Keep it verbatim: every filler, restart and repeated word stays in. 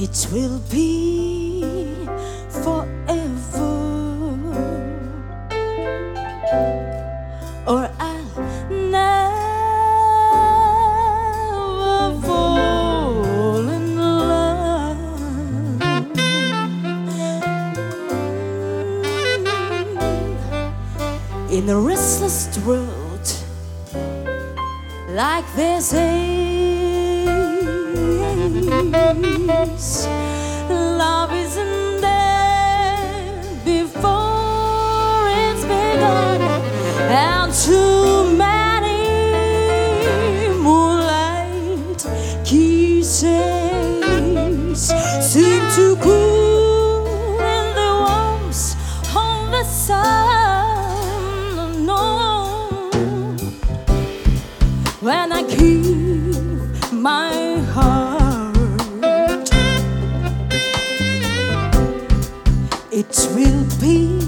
it will be forever, or I'll never fall in love. In a restless world like this is, love isn't there before it's begun, and too many moonlight kisses seem to cool in the warmth of the sun. No, when I give my heart, it will be